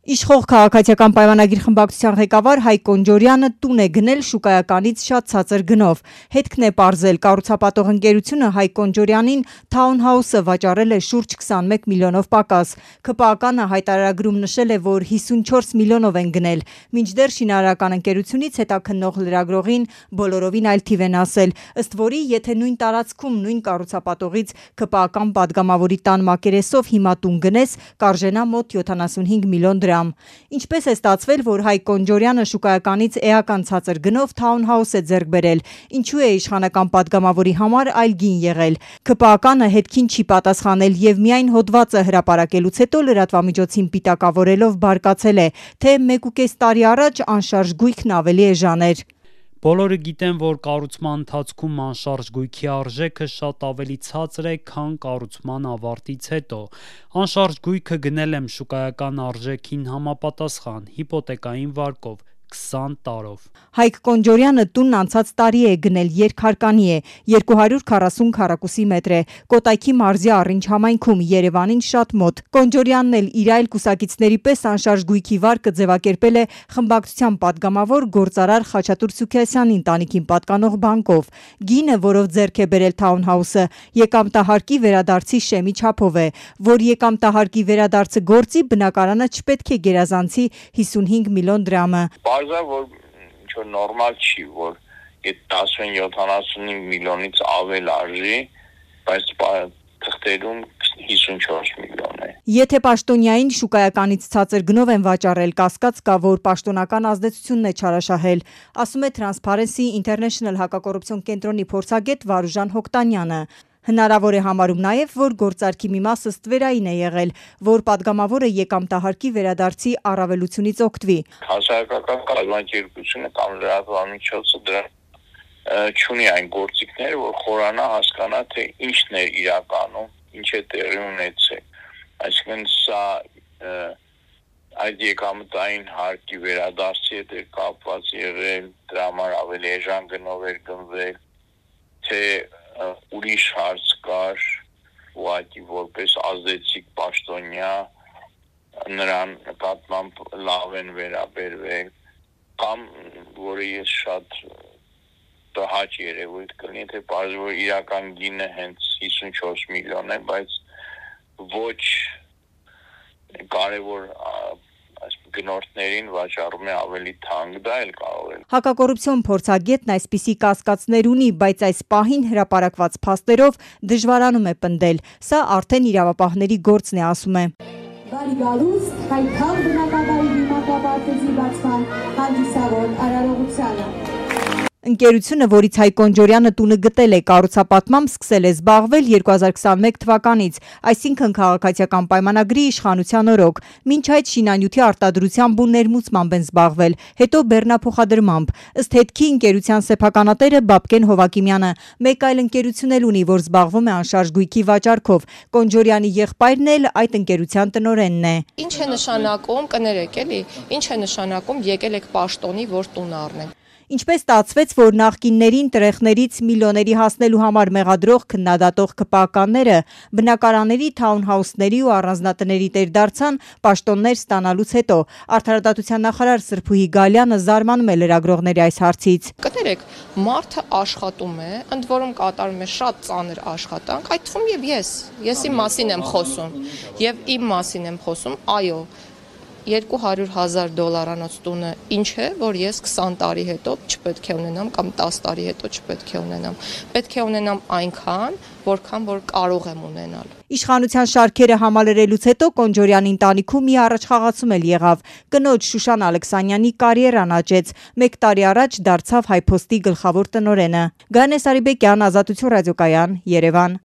Իշխող քաղաքացիական պայմանագիր խմբակցության ղեկավար Հայկ Կոնջորյանը տուն է գնել շուկայականից շատ ցածր գնով։ Հետքն է պարզել, կառուցապատող ընկերությունը Հայկ Կոնջորյանին թաունհաուսը վաճառել է շուրջ 21 միլիոնով պակաս։ ՔՊԱ-ն հայտարարագրում նշել է, որ 54 միլիոնով են գնել, մինչդեռ շինարարական ընկերությունից հետաքննող լրագրողին բոլորովին այլ թիվ են ասել, ըստ որի եթե նույն տարածքում նույն կառուցապատողից ՔՊԱ-ական падգամավորի տան մակերեսով հիմա տուն գնես, կարժենա մոտ 75 միլիոն դրամ։ Ինչպես է ստացվել, որ Հայկ Կոնջորյանը շուկայականից էական ցածր գնով թաունհաուս է ձեռք բերել, ինչու է իշխանական падգամավորի համար այլ գին եղել։ ՔՊԱ-ն հետքին չի պատասխանել եւ միայն հոդվածը հրապարակելուց հետո լրատվամիջոցին պիտակավորելով բարկացել է, թե 1.5 տարի առաջ անշարժ գույքն ավելի էժան էր։ Բոլորը գիտեն, որ կառուցման ընթացքում անշարժ գույքի արժեքը շատ ավելի ցածր է, քան կառուցման ավարտից հետո։ Անշարժ գույքը գնել եմ շուկայական արժեքին համապատասխան, հիպոթեկային վարկով, 20 տարով։ Հայկ Կոնջորյանը տունն անցած տարի է գնել, երկհարկանի է, 240 քառակուսի մետր է, Կոտայքի մարզի Առինջ համայնքում, Երևանին շատ մոտ։ Կոնջորյանն էլ իր այլ կուսակիցների պես անշարժ գույքի վարկը ձևակերպել է խմբակցության падգամավոր գործարար Խաչատուր Սուքիասյանի ընտանիքին պատկանող բանկով։ Գինը, որով ձեռք է բերել թաունհաուսը, եկամտահարկի վերադարձի շեմի չափով է, որ եկամտահարկի վերադարձը գործի, բնակարանը չպետք է գերազանցի 55 միլիոն դրամը։ Բարձր որ ինչ-որ նորմալ չի, որ այդ 10-75 միլիոնից ավել արժի, բայց թղթերում 54 միլիոն է։ Եթե պաշտոնյային շուկայականից ցածր գնով են վաճառել, կասկած կա, որ պաշտոնական ազդեցությունն է չարաշահել, ասում է Transparency International հակակոռուպցիոն կենտրոնի փորձագետ Վարուժան Հոկտանյանը։ Հնարավոր է համարում նաև, որ գործարքի մի մասը ստվերային է եղել, որ падգամավորը եկամտահարկի վերադարձի առավելությունից օգտվի։ Հասարակական կազմակերպությունը կամ լրատվամիջոցը դրա չունի այն գործիքները, որ խորանա հասկանա, թե ինչն է իրականում, ինչ է տեղի ունեցել։ Այսինքն սա այդ եկամտային հարկի վերադարձի հետ է կապված եղել, դրա համար ավելի էժան գնով էր գնվել, թե ուրիշ հարց կար, ուղղակի որպես ազդեցիկ պաշտոնյա նրան նկատմամբ լավ են վերաբերվել, կամ որը ես շատ տհաճ երևույթ կլինի, թե պարզվի որ իրական գինը հենց 54 միլիոն է, բայց ոչ կարևոր գնորդներին վաճառում է ավելի թանկ, դա էլ կարող է։ Հակակոռուպցիոն փորձագետն այսպիսի կասկածներ ունի, բայց այս պահին հրապարակված փաստերով դժվարանում է պնդել։ Սա արդեն իրավապահների գործն է, ասում է։ Բարի գալուստ, հայքան բնակավայրի դիմակապարտեզի բացման հանդիսավոր արարողությանը։ Ընկերությունը, որից Հայկ Կոնջորյանը տունը գտել է, կառուցապատմամբ սկսել է զբաղվել 2021 թվականից, այսինքն քաղաքացիական պայմանագրի իշխանության օրոք, մինչ այդ շինանյութի արտադրությամբ ու ներմուծմամբ են զբաղվել, հետո բեռնափոխադրմամբ։ Ըստ հետքի ընկերության սեփականատերը Բաբկեն Հովակիմյանը մեկ այլ ընկերություն էլ ունի, որ զբաղվում է անշարժ գույքի վաճառքով։ Կոնջորյանի եղբայրն էլ այդ ընկերության տնօրենն է։ Ինչ է նշանակում, կներեք էլի, ինչ է նշանակում եկել եք պաշտոնի, որ տուն առնեն։ Ինչպես ստացվեց, որ նախկիններին տրեխներից միլիոների հասնելու համար մեղադրող քննադատող ՔՊԱ-ականները բնակարանների, թաունհաուսների ու առանձնատների տեր դարձան պաշտոններ ստանալուց հետո։ Արդարադատության նախարար Սրփուհի Գալյանը զարմանում է լրագրողների այս հարցից։ Կներեք, մարդը աշխատում է, ընդ որում կատարում է շատ ծանր աշխատանք, այդ թվում եւ ես իմ մասին եմ խոսում, եւ իմ մասին եմ խոսում, այո, $200,000 տունը ինչ է, որ ես 20 տարի հետո չպետք է ունենամ կամ 10 տարի հետո չպետք է ունենամ։ Պետք է ունենամ այնքան, որքան որ կարող եմ ունենալ։ Իշխանության շարքերը համալրելուց հետո Կոնջորյանի ընտանիքում մի առաջխաղացում էլ եղավ։ Կնոջ Շուշան Ալեքսանյանի կարիերան աճեց։ 1 տարի առաջ դարձավ Հայփոստի գլխավոր տնօրենը։ Գայանե Սարիբեկյան, Ազատություն ռադիոկայան, Երևան։